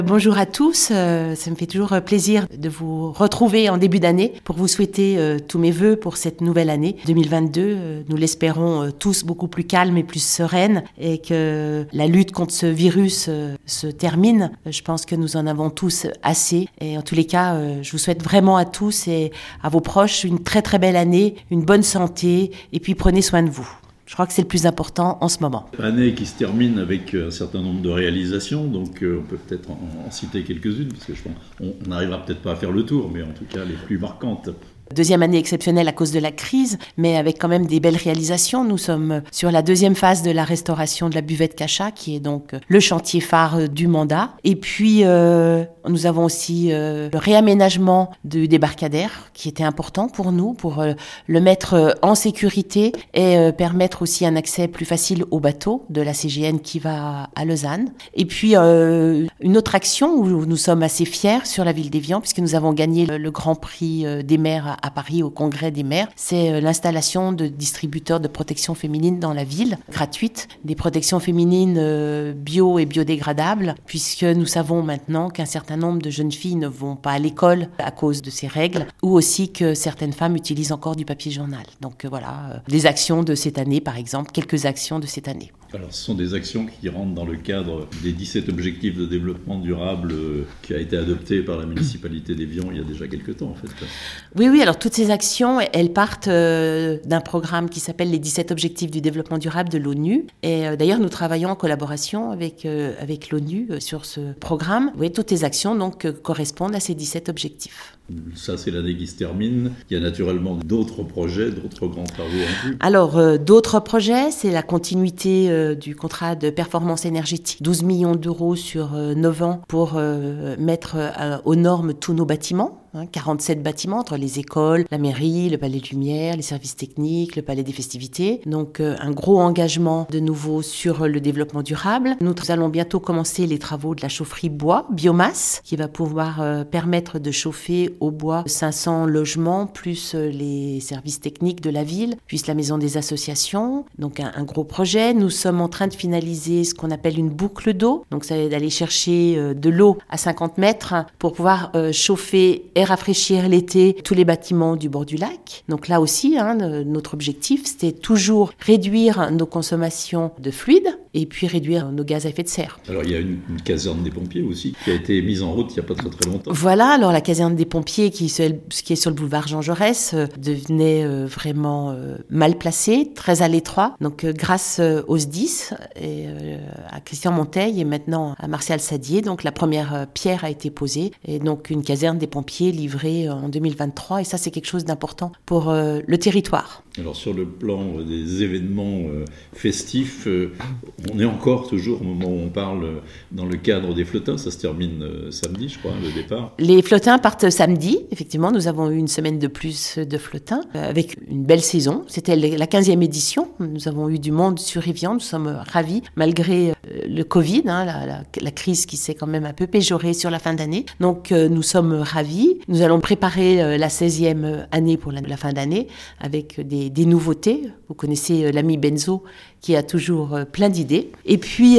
Bonjour à tous, ça me fait toujours plaisir de vous retrouver en début d'année pour vous souhaiter tous mes vœux pour cette nouvelle année 2022. Nous l'espérons tous beaucoup plus calme et plus sereine et que la lutte contre ce virus se termine. Je pense que nous en avons tous assez et en tous les cas, je vous souhaite vraiment à tous et à vos proches une très très belle année, une bonne santé et puis prenez soin de vous. Je crois que c'est le plus important en ce moment. Année qui se termine avec un certain nombre de réalisations, donc on peut peut-être en citer quelques-unes, parce que je pense qu'on n'arrivera peut-être pas à faire le tour, mais en tout cas les plus marquantes. Deuxième année exceptionnelle à cause de la crise, mais avec quand même des belles réalisations. Nous sommes sur la deuxième phase de la restauration de la buvette Cachat, qui est donc le chantier phare du mandat. Et puis, nous avons aussi le réaménagement du débarcadère, qui était important pour nous, pour le mettre en sécurité et permettre aussi un accès plus facile aux bateaux de la CGN qui va à Lausanne. Et puis, une autre action où nous sommes assez fiers sur la ville d'Évian, puisque nous avons gagné le Grand Prix des maires à Paris au Congrès des maires, c'est l'installation de distributeurs de protection féminine dans la ville, gratuite, des protections féminines bio et biodégradables, puisque nous savons maintenant qu'un certain nombre de jeunes filles ne vont pas à l'école à cause de ces règles, ou aussi que certaines femmes utilisent encore du papier journal. Donc voilà, des actions de cette année par exemple, quelques actions de cette année. Alors ce sont des actions qui rentrent dans le cadre des 17 objectifs de développement durable qui a été adopté par la municipalité d'Évian il y a déjà quelques temps en fait. Oui, alors toutes ces actions, elles partent d'un programme qui s'appelle les 17 objectifs du développement durable de l'ONU. Et d'ailleurs, nous travaillons en collaboration avec l'ONU sur ce programme. Oui, toutes les actions donc correspondent à ces 17 objectifs. Ça, c'est l'année qui se termine. Il y a naturellement d'autres projets, d'autres grands travaux en vue. Alors, d'autres projets, c'est la continuité du contrat de performance énergétique. 12 millions d'euros sur 9 ans pour mettre aux normes tous nos bâtiments. 47 bâtiments entre les écoles, la mairie, le palais de lumière, les services techniques, le palais des festivités. Donc un gros engagement de nouveau sur le développement durable. Nous allons bientôt commencer les travaux de la chaufferie bois, biomasse, qui va pouvoir permettre de chauffer au bois 500 logements, plus les services techniques de la ville, plus la maison des associations. Donc un gros projet. Nous sommes en train de finaliser ce qu'on appelle une boucle d'eau. Donc ça va d'aller chercher de l'eau à 50 mètres pour pouvoir chauffer et rafraîchir l'été tous les bâtiments du bord du lac. Donc là aussi, notre objectif, c'était toujours réduire nos consommations de fluides et puis réduire nos gaz à effet de serre. Alors il y a une caserne des pompiers aussi qui a été mise en route il n'y a pas très très longtemps. Voilà, alors la caserne des pompiers qui est sur le boulevard Jean Jaurès devenait vraiment mal placée, très à l'étroit. Donc grâce au SDIS et à Christian Monteil et maintenant à Martial Sadier, donc la première pierre a été posée et donc une caserne des pompiers livrée en 2023 et ça c'est quelque chose d'important pour le territoire. Alors sur le plan des événements festifs, on est encore toujours au moment où on parle dans le cadre des flottins, ça se termine samedi je crois, le départ. Les flottins partent samedi, effectivement nous avons eu une semaine de plus de flottins avec une belle saison, c'était la 15e édition, nous avons eu du monde sur Évian, nous sommes ravis malgré le Covid, la crise qui s'est quand même un peu péjorée sur la fin d'année, donc nous sommes ravis, nous allons préparer la 16e année pour la fin d'année avec des nouveautés. Vous connaissez l'ami Benzo qui a toujours plein d'idées. Et puis,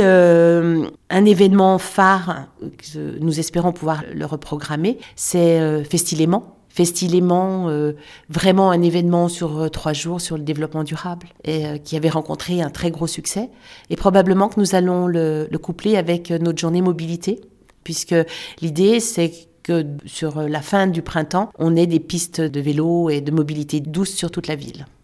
un événement phare que nous espérons pouvoir le reprogrammer, c'est Festilément. Festilément, vraiment un événement sur 3 jours sur le développement durable et qui avait rencontré un très gros succès. Et probablement que nous allons le coupler avec notre journée mobilité, puisque l'idée, c'est que sur la fin du printemps, on ait des pistes de vélo et de mobilité douce sur toute la ville.